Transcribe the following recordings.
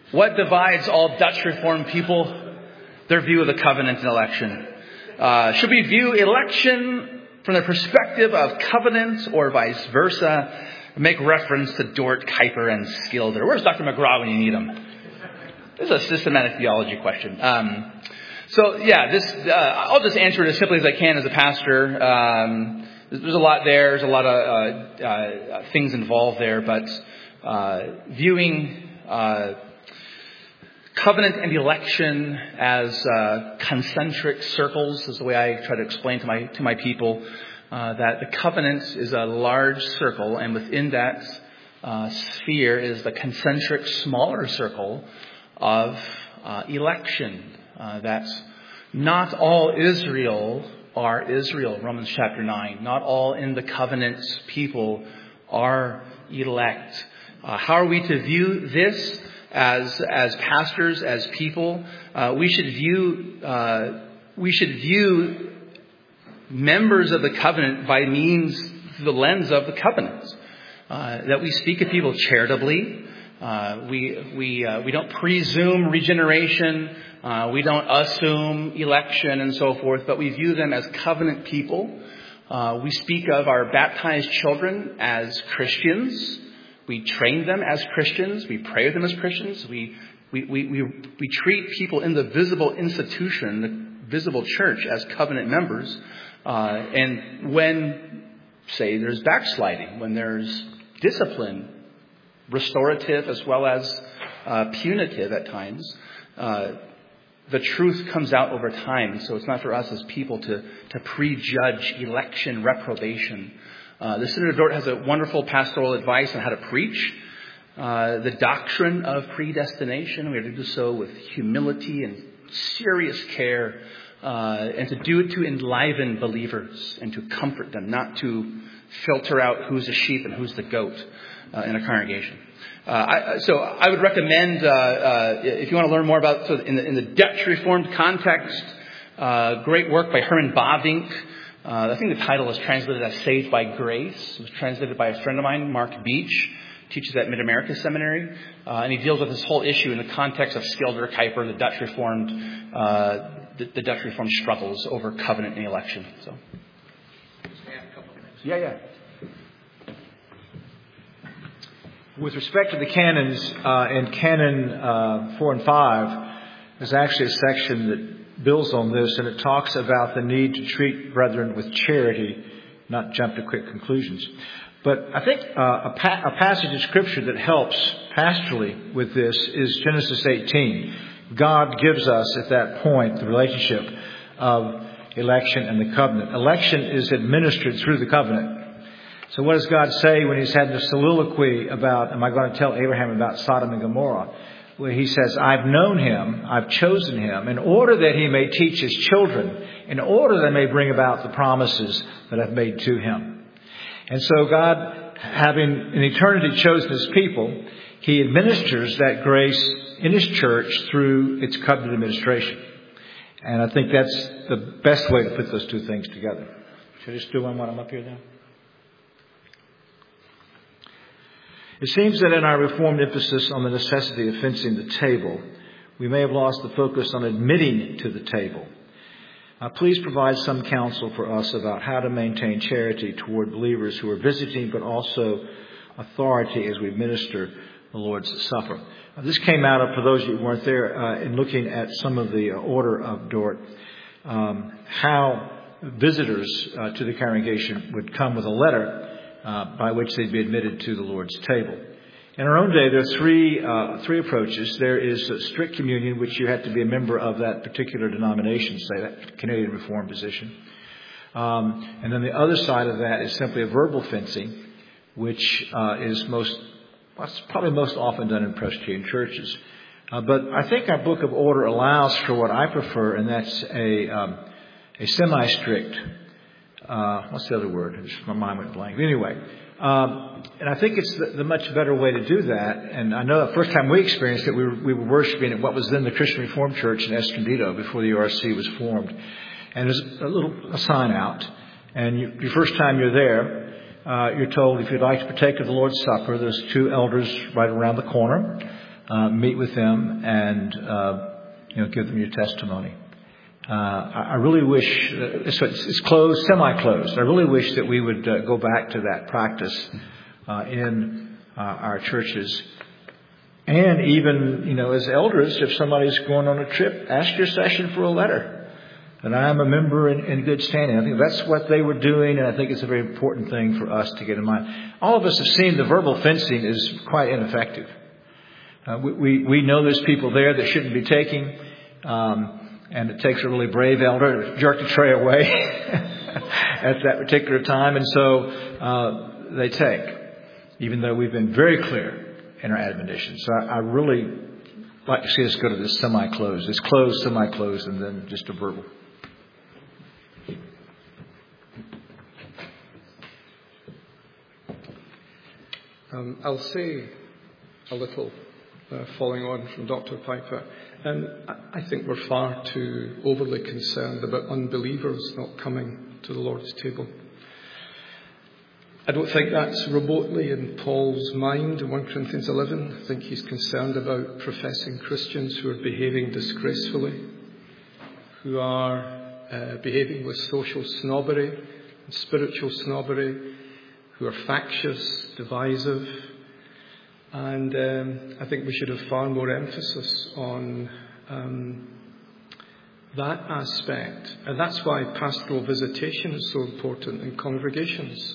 What divides all Dutch Reformed people? Their view of the covenant and election. Should we view election from the perspective of covenant or vice versa? Make reference to Dort, Kuiper, and Skilder. Where's Dr. McGraw when you need him? This is a systematic theology question. I'll just answer it as simply as I can as a pastor. There's a lot there. There's a lot of things involved there, but viewing covenant and election as concentric circles is the way I try to explain to my people that the covenant is a large circle, and within that sphere is the concentric smaller circle of election. That not all Israel are Israel, Romans chapter 9. Not all in the covenant people are elect. How are we to view this as pastors, as people? We should view members of the covenant by means through the lens of the covenant. That we speak of people charitably. We don't presume regeneration. We don't assume election and so forth, but we view them as covenant people. We speak of our baptized children as Christians. We train them as Christians. We pray with them as Christians. We treat people in the visible institution, the visible church, as covenant members. And when, say, there's backsliding, when there's discipline, restorative as well as punitive at times, the truth comes out over time. So it's not for us as people to prejudge election reprobation. The Synod of Dort has a wonderful pastoral advice on how to preach the doctrine of predestination. We have to do so with humility and serious care, and to do it to enliven believers and to comfort them, not to filter out who's the sheep and who's the goat in a congregation. So I would recommend, if you want to learn more about in the Dutch Reformed context, great work by Herman Bavinck. I think the title is translated as Saved by Grace. It was translated by a friend of mine, Mark Beach, teaches at Mid-America Seminary. And he deals with this whole issue in the context of Skilder, Kuiper, the Dutch Reformed, the Dutch Reformed struggles over covenant and election. So, yeah. With respect to the canons, in Canon 4 and 5, there's actually a section that builds on this, and it talks about the need to treat brethren with charity, not jump to quick conclusions. But I think a passage of Scripture that helps pastorally with this is Genesis 18. God gives us at that point the relationship of election and the covenant. Election is administered through the covenant. So what does God say when he's had the soliloquy about, am I going to tell Abraham about Sodom and Gomorrah? Where he says, I've known him, I've chosen him, in order that he may teach his children, in order that they may bring about the promises that I've made to him. And so God, having in eternity chosen his people, he administers that grace in his church through its covenant administration. And I think that's the best way to put those two things together. Should I just do one while I'm up here now? It seems that in our Reformed emphasis on the necessity of fencing the table, we may have lost the focus on admitting to the table. Please provide some counsel for us about how to maintain charity toward believers who are visiting, but also authority as we administer the Lord's Supper. This came out of, for those who weren't there, in looking at some of the order of Dort, how visitors to the congregation would come with a letter by which they'd be admitted to the Lord's table. In our own day, there are three approaches. There is strict communion, which you have to be a member of that particular denomination, say that Canadian Reformed position. And then the other side of that is simply a verbal fencing, which is probably most often done in Presbyterian churches. But I think our Book of Order allows for what I prefer, and that's a semi-strict. What's the other word? My mind went blank. Anyway, and I think it's the much better way to do that. And I know the first time we experienced it, we were worshiping at what was then the Christian Reformed Church in Escondido before the URC was formed. And there's a sign out. And your first time you're there, you're told if you'd like to partake of the Lord's Supper, there's two elders right around the corner. meet with them and give them your testimony. I really wish it's closed, semi-closed. I really wish that we would go back to that practice in our churches. And even, as elders, if somebody's going on a trip, ask your session for a letter. And I am a member in good standing. I think that's what they were doing, and I think it's a very important thing for us to get in mind. All of us have seen the verbal fencing is quite ineffective. We know there's people there that shouldn't be taking, and it takes a really brave elder to jerk the tray away at that particular time. And so they take, even though we've been very clear in our admonition. So I really like to see us go to this semi-closed. It's closed, semi-closed, and then just a verbal. I'll say a little following on from Dr. Piper. I think we're far too overly concerned about unbelievers not coming to the Lord's table. I don't think that's remotely in Paul's mind in 1 Corinthians 11. I think he's concerned about professing Christians who are behaving disgracefully, who are behaving with social snobbery and spiritual snobbery, who are factious, divisive. And I think we should have far more emphasis on that aspect. And that's why pastoral visitation is so important in congregations.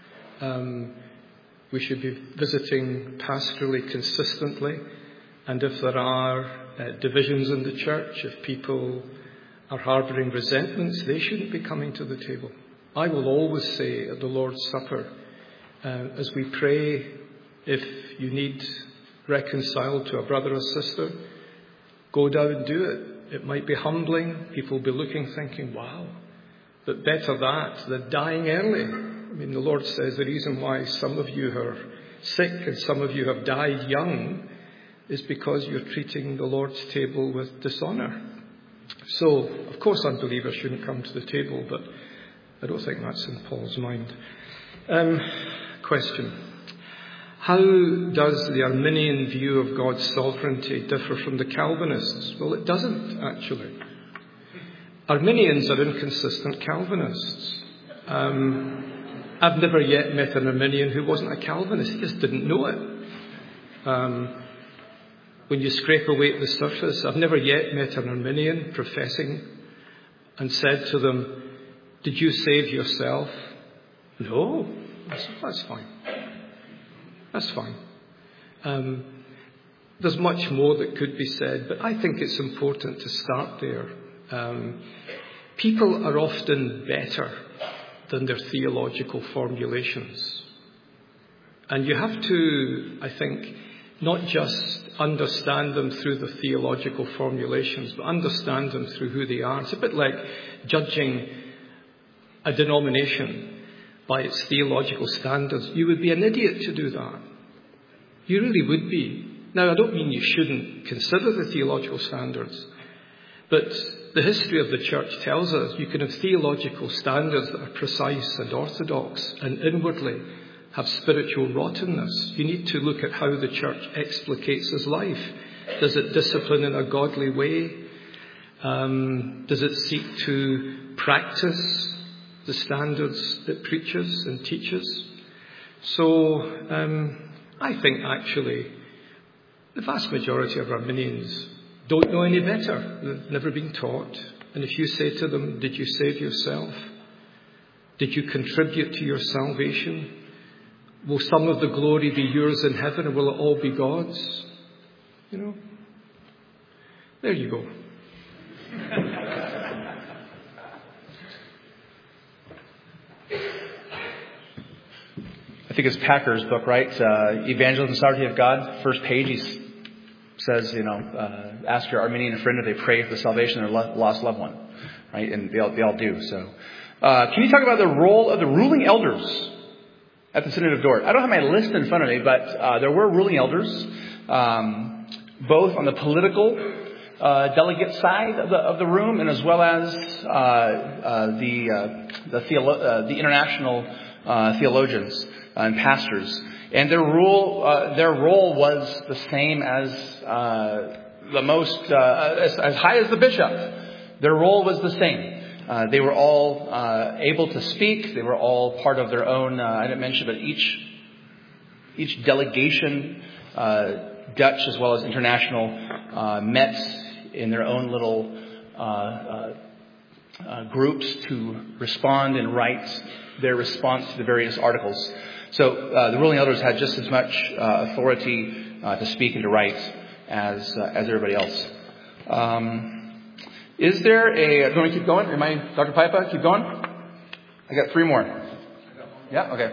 We should be visiting pastorally consistently. And if there are divisions in the church, if people are harbouring resentments, they shouldn't be coming to the table. I will always say at the Lord's Supper, as we pray, if you need reconciled to a brother or sister, go down and do it. It might be humbling. People will be looking, thinking, wow, but better that than dying early. I mean, the Lord says the reason why some of you are sick and some of you have died young is because you're treating the Lord's table with dishonour. So, of course, unbelievers shouldn't come to the table, but I don't think that's in Paul's mind. Question. How does the Arminian view of God's sovereignty differ from the Calvinists? Well, it doesn't, actually. Arminians are inconsistent Calvinists. I've never yet met an Arminian who wasn't a Calvinist. He just didn't know it. When you scrape away at the surface, I've never yet met an Arminian professing and said to them, did you save yourself? No. That's fine. That's fine. There's much more that could be said, but I think it's important to start there. People are often better than their theological formulations. And you have to, I think, not just understand them through the theological formulations, but understand them through who they are. It's a bit like judging a denomination by its theological standards. You would be an idiot to do that. You really would be. Now, I don't mean you shouldn't consider the theological standards, but the history of the church tells us you can have theological standards that are precise and orthodox and inwardly have spiritual rottenness. You need to look at how the church explicates his life. Does it discipline in a godly way? Does it seek to practice the standards it preaches and teaches? So I think actually the vast majority of Arminians don't know any better. They've never been taught. And if you say to them, did you save yourself? Did you contribute to your salvation? Will some of the glory be yours in heaven, or will it all be God's? There you go. I think it's Packer's book, right? Evangelism and Sovereignty of God. First page, he says, ask your Arminian friend if they pray for the salvation of their lost loved one, right? And they all do. So, can you talk about the role of the ruling elders at the Synod of Dort? I don't have my list in front of me, but there were ruling elders, both on the political delegate side of the room, and as well as the international theologians and pastors. And their role was the same as as high as the bishop. Their role was the same. They were all able to speak. They were all part of their own. I didn't mention, but each delegation, Dutch as well as international, met in their own little groups to respond and write their response to the various articles. So the ruling elders had just as much authority to speak and to write as everybody else. Is there do you want me to keep going? Dr. Pipa, keep going? I got 3 more. Yeah? Okay.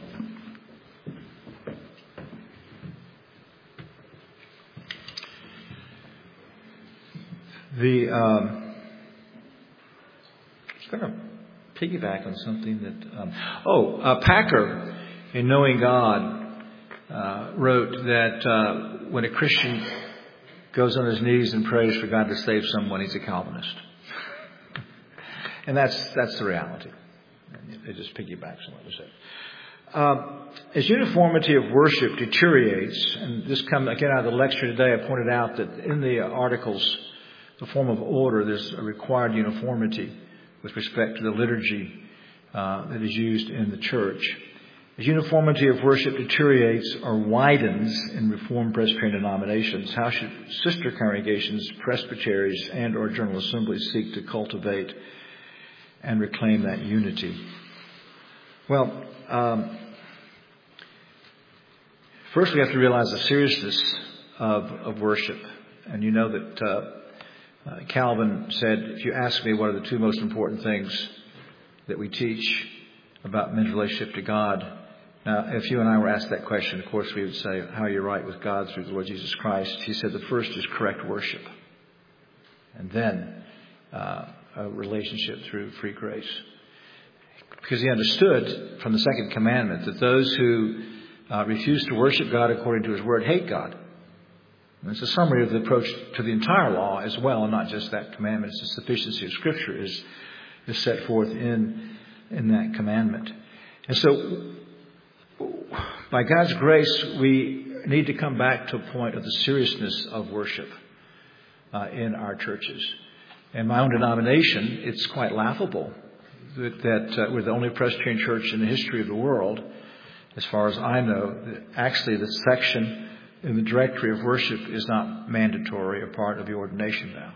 Just going to piggyback on something that... Packer, in Knowing God, wrote that when a Christian goes on his knees and prays for God to save someone, he's a Calvinist. And that's the reality. It just piggybacks on what I said. As uniformity of worship deteriorates, and this comes again out of the lecture today, I pointed out that in the articles, the form of order, there's a required uniformity with respect to the liturgy that is used in the church. As uniformity of worship deteriorates or widens in Reformed Presbyterian denominations, how should sister congregations, presbyteries, and or General Assemblies seek to cultivate and reclaim that unity? Well, first we have to realize the seriousness of worship. And you know that Calvin said, if you ask me what are the 2 most important things that we teach about men's relationship to God, now, if you and I were asked that question, of course, we would say, how are you right with God through the Lord Jesus Christ? He said the first is correct worship. And then a relationship through free grace. Because he understood from the second commandment that those who refuse to worship God according to his word hate God. And it's a summary of the approach to the entire law as well, and not just that commandment. It's the sufficiency of Scripture is set forth in that commandment. And so, by God's grace, we need to come back to a point of the seriousness of worship in our churches. In my own denomination, it's quite laughable that we're the only Presbyterian church in the history of the world, as far as I know, that actually the section in the directory of worship is not mandatory or part of the ordination now.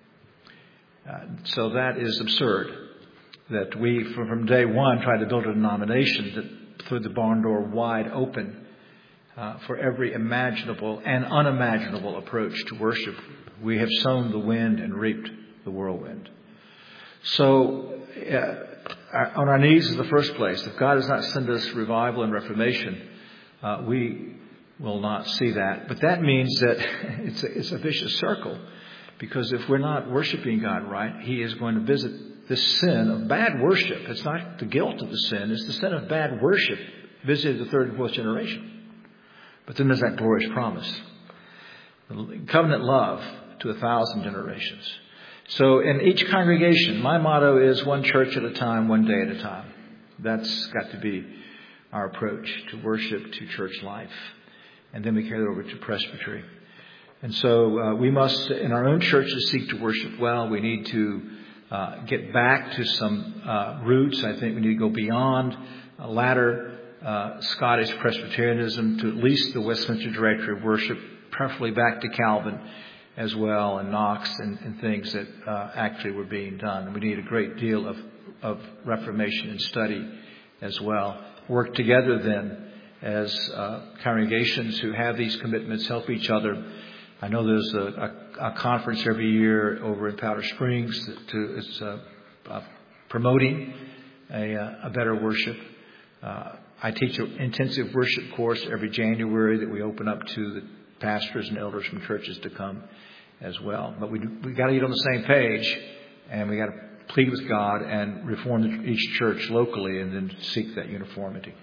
So that is absurd, that we, from day one, tried to build a denomination that threw the barn door wide open for every imaginable and unimaginable approach to worship. We have sown the wind and reaped the whirlwind. So, on our knees is the first place. If God does not send us revival and reformation, we will not see that. But that means that it's a vicious circle, because if we're not worshiping God right, He is going to visit this sin of bad worship. It's not the guilt of the sin, it's the sin of bad worship visited the 3rd and 4th generation. But then there's that glorious promise. Covenant love to 1,000 generations. So in each congregation, my motto is one church at a time, one day at a time. That's got to be our approach to worship, to church life. And then we carry it over to presbytery. And so we must, in our own churches, seek to worship well. We need to get back to some roots. I think we need to go beyond latter Scottish Presbyterianism to at least the Westminster Directory of Worship, preferably back to Calvin as well, and Knox and things that actually were being done. And we need a great deal of reformation and study as well. Work together then as congregations who have these commitments, help each other. I know there's a conference every year over in Powder Springs that is promoting a better worship. I teach an intensive worship course every January that we open up to the pastors and elders from churches to come as well. But we got to get on the same page, and we got to plead with God and reform each church locally, and then seek that uniformity.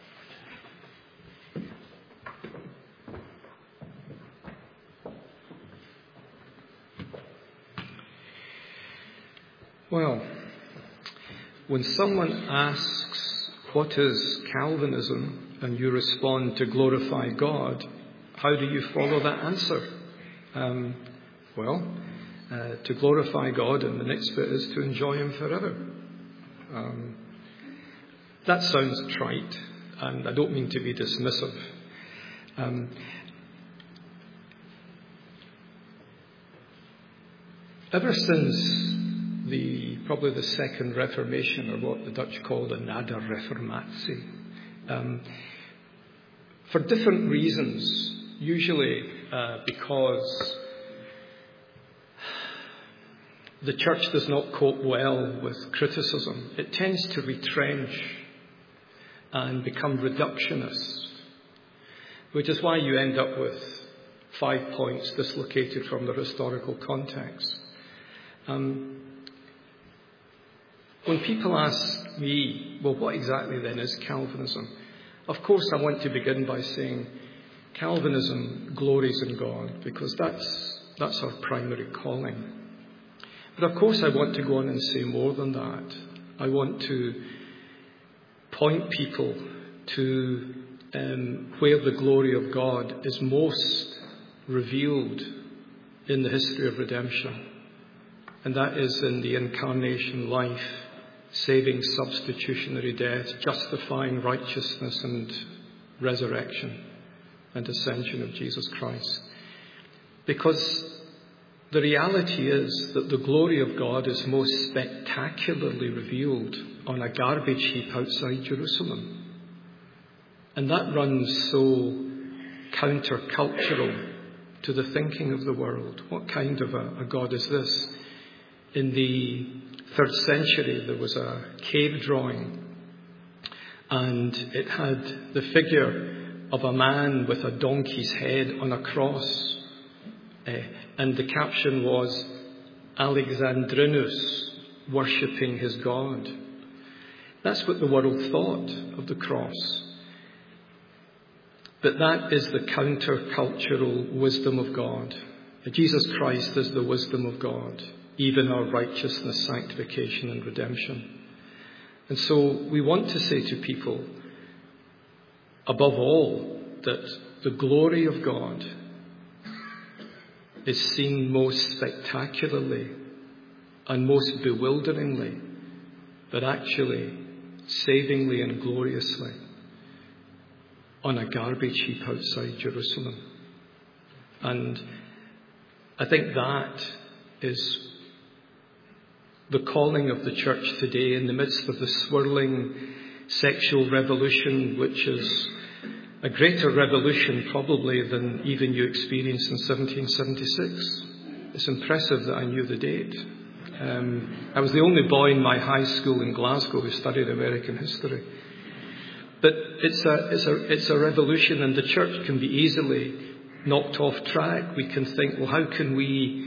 Well, when someone asks, what is Calvinism? and you respond to glorify God, how do you follow that answer? To glorify God, and the next bit is to enjoy Him forever. That sounds trite, and I don't mean to be dismissive. Ever since probably the Second Reformation, or what the Dutch call the Nader Reformatie, for different reasons, usually because the church does not cope well with criticism, it tends to retrench and become reductionist, which is why you end up with 5 points dislocated from their historical context. When people ask me, well, what exactly then is Calvinism? Of course, I want to begin by saying Calvinism glories in God, because that's our primary calling. But of course, I want to go on and say more than that. I want to point people to where the glory of God is most revealed in the history of redemption. And that is in the incarnation life, saving substitutionary death, justifying righteousness and resurrection and ascension of Jesus Christ. Because the reality is that the glory of God is most spectacularly revealed on a garbage heap outside Jerusalem. And that runs so countercultural to the thinking of the world. What kind of a God is this? In the 3rd century, there was a cave drawing, and it had the figure of a man with a donkey's head on a cross. And the caption was, Alexandrinus worshipping his God. That's what the world thought of the cross. But that is the countercultural wisdom of God. Jesus Christ is the wisdom of God, even our righteousness, sanctification and redemption. And so we want to say to people, above all, that the glory of God is seen most spectacularly and most bewilderingly, but actually savingly and gloriously on a garbage heap outside Jerusalem. And I think that is the calling of the church today in the midst of the swirling sexual revolution, which is a greater revolution probably than even you experienced in 1776. It's impressive that I knew the date. I was the only boy in my high school in Glasgow who studied American history. But it's a revolution, and the church can be easily knocked off track. We can think, well, how can we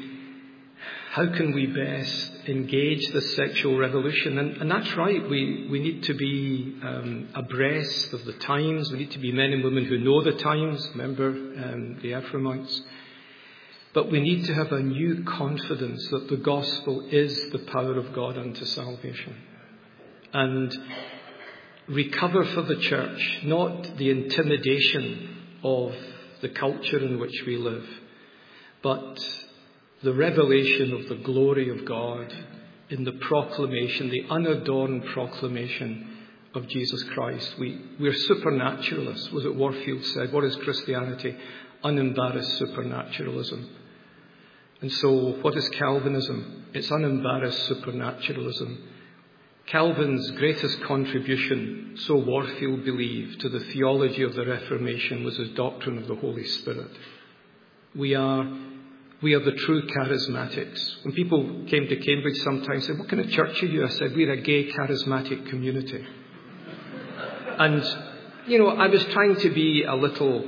best engage this sexual revolution? And that's right. We need to be abreast of the times. We need to be men and women who know the times. Remember the Ephraimites. But we need to have a new confidence that the gospel is the power of God unto salvation. And recover for the church, not the intimidation of the culture in which we live, but the revelation of the glory of God in the proclamation, the unadorned proclamation of Jesus Christ. We're supernaturalists. Was it Warfield said? What is Christianity? Unembarrassed supernaturalism. And so what is Calvinism? It's unembarrassed supernaturalism. Calvin's greatest contribution, so Warfield believed, to the theology of the Reformation was his doctrine of the Holy Spirit. We are the true charismatics. When people came to Cambridge sometimes said, what kind of church are you? I said, we're a gay charismatic community. And, I was trying to be a little,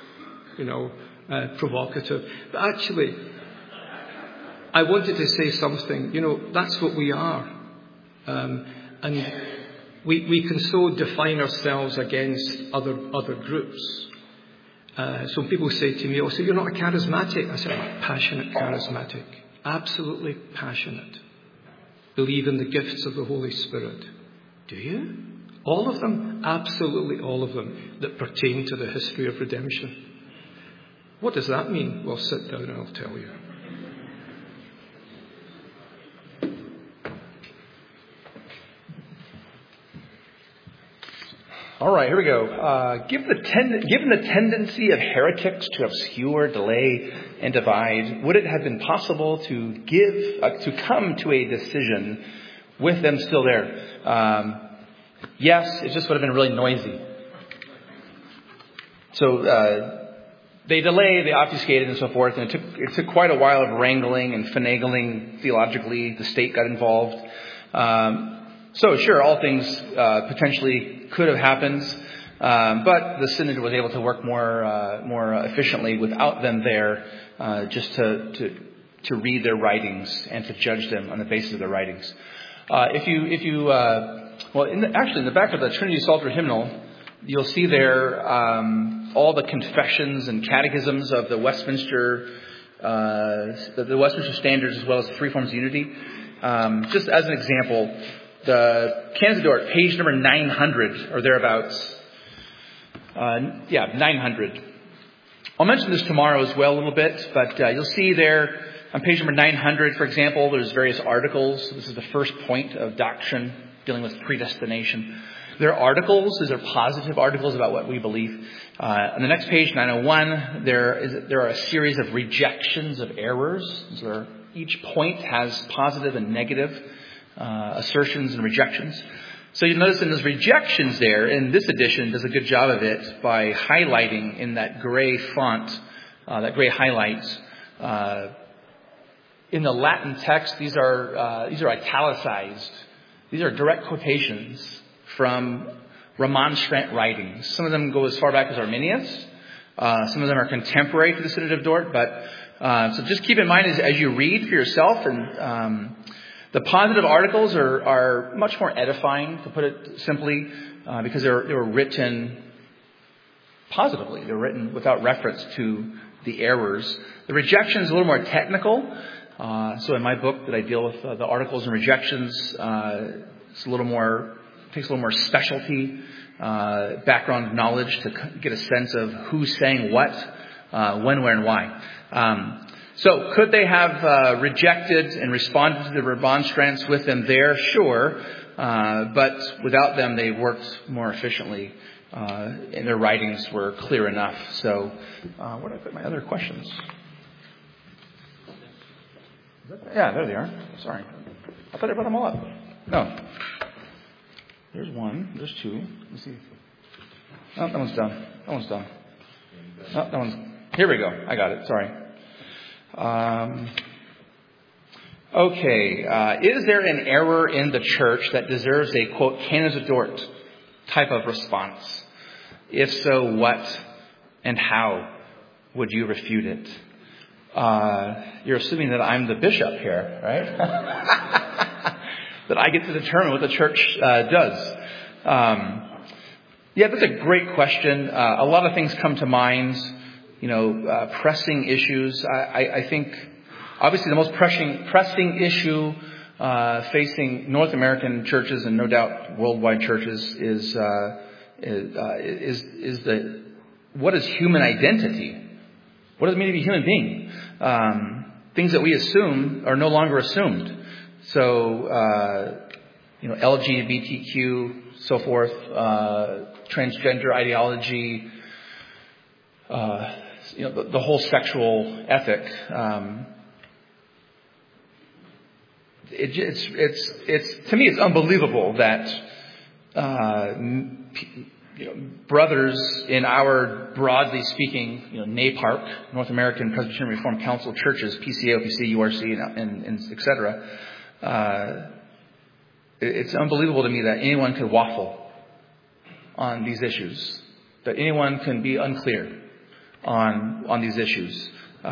provocative. But actually, I wanted to say something. That's what we are. And we can so define ourselves against other groups. So people say to me, so you're not a charismatic? I said, I'm a passionate charismatic. Absolutely passionate. Believe in the gifts of the Holy Spirit. Do you? All of them, absolutely all of them, that pertain to the history of redemption. What does that mean? Well, sit down and I'll tell you. All right, here we go. Given the tendency of heretics to obscure, delay, and divide, would it have been possible to come to a decision with them still there? Yes, it just would have been really noisy. So they delayed, they obfuscated, and so forth, and it took quite a while of wrangling and finagling theologically. The state got involved. So sure, all things potentially could have happened, but the synod was able to work more efficiently without them there, just to read their writings and to judge them on the basis of their writings. In the back of the Trinity Psalter hymnal, you'll see there all the confessions and catechisms of the Westminster Standards, as well as the three forms of unity. Just as an example, the Canonizadort, page number 900 or thereabouts. 900. I'll mention this tomorrow as well a little bit, but you'll see there on page number 900, for example, there's various articles. This is the first point of doctrine dealing with predestination. There are articles. These are positive articles about what we believe. On the next page, 901, there are a series of rejections of errors. So each point has positive and negative assertions and rejections. So you'll notice in those rejections there, in this edition, does a good job of it by highlighting in that gray font, that gray highlights. In the Latin text, these are italicized. These are direct quotations from Remonstrant writings. Some of them go as far back as Arminius. Some of them are contemporary to the Synod of Dort. But so just keep in mind as you read for yourself, and the positive articles are much more edifying, to put it simply, because they were written positively. They were written without reference to the errors. The rejection is a little more technical. So in my book that I deal with the articles and rejections, it's a little more, takes a little more specialty, background knowledge to get a sense of who's saying what, when, where, and why. So could they have rejected and responded to the remonstrance with them there? Sure. But without them, they worked more efficiently, and their writings were clear enough. So where did I put my other questions? Yeah, there they are. Sorry. I thought I brought them all up. No. There's one. There's two. Let me see. Oh, that one's done. That one's done. Oh, that one's... Here we go. I got it. Sorry. Okay. Is there an error in the church that deserves a, quote, Canonizadort type of response? If so, what and how would you refute it? You're assuming that I'm the bishop here, right? That I get to determine what the church does. That's a great question. A lot of things come to mind. Pressing issues. I think, obviously, the most pressing issue facing North American churches and no doubt worldwide churches is the what is human identity? What does it mean to be a human being? Things that we assume are no longer assumed. So, LGBTQ, so forth, transgender ideology, the whole sexual ethic. It's to me, it's unbelievable that brothers in our, broadly speaking, NAPARC, North American Presbyterian Reformed Council churches, PCA, OPC, URC, and et cetera, it's unbelievable to me that anyone could waffle on these issues, that anyone can be unclear on these issues.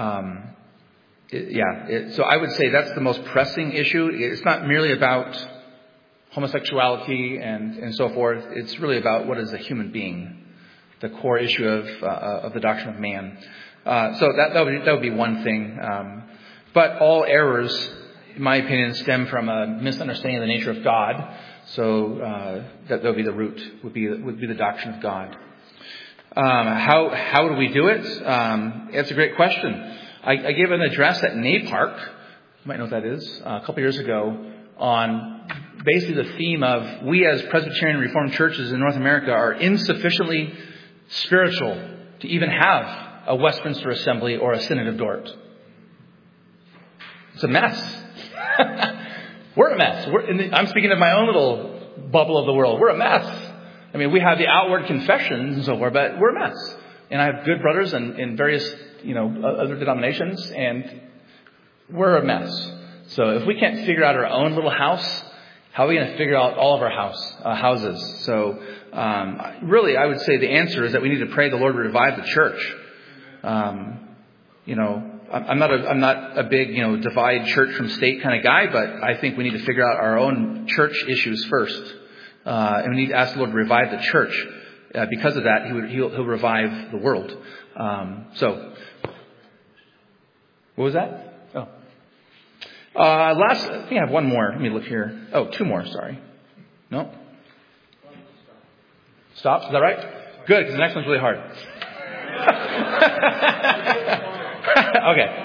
So I would say that's the most pressing issue. It's not merely about homosexuality and so forth. It's really about what is a human being, the core issue of the doctrine of man. So that would be one thing. But all errors, in my opinion, stem from a misunderstanding of the nature of God. So that would be the root, would be the doctrine of God. How do we do it? It's a great question. I gave an address at NAPARC, you might know what that is, a couple years ago, on basically the theme of we as Presbyterian Reformed churches in North America are insufficiently spiritual to even have a Westminster Assembly or a Synod of Dort. It's a mess. We're a mess. I'm speaking of my own little bubble of the world. We're a mess. I mean, we have the outward confessions and so forth, but we're a mess. And I have good brothers in various, other denominations, and we're a mess. So if we can't figure out our own little house, how are we going to figure out all of our houses? So really, I would say the answer is that we need to pray the Lord revive the church. I'm not a big, divide church from state kind of guy, but I think we need to figure out our own church issues first. And we need to ask the Lord to revive the church. Because of that, He'll revive the world. So, what was that? Oh. I think I have one more. Let me look here. Oh, two more, sorry. No? Stop? Is that right? Good, because the next one's really hard. Okay.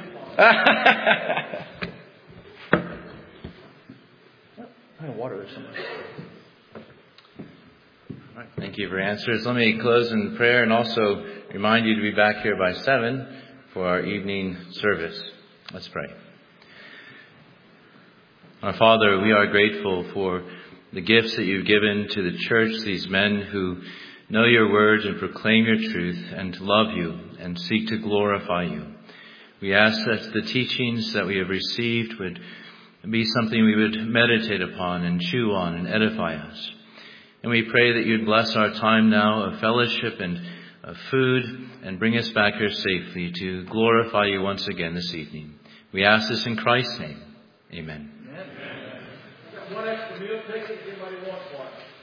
I have water there somewhere. All right, thank you for your answers. Let me close in prayer and also remind you to be back here by 7 for our evening service. Let's pray. Our Father, we are grateful for the gifts that you've given to the church, these men who know your words and proclaim your truth and love you and seek to glorify you. We ask that the teachings that we have received would be something we would meditate upon and chew on and edify us. And we pray that you'd bless our time now of fellowship and of food and bring us back here safely to glorify you once again this evening. We ask this in Christ's name. Amen. One extra meal ticket, anybody want one?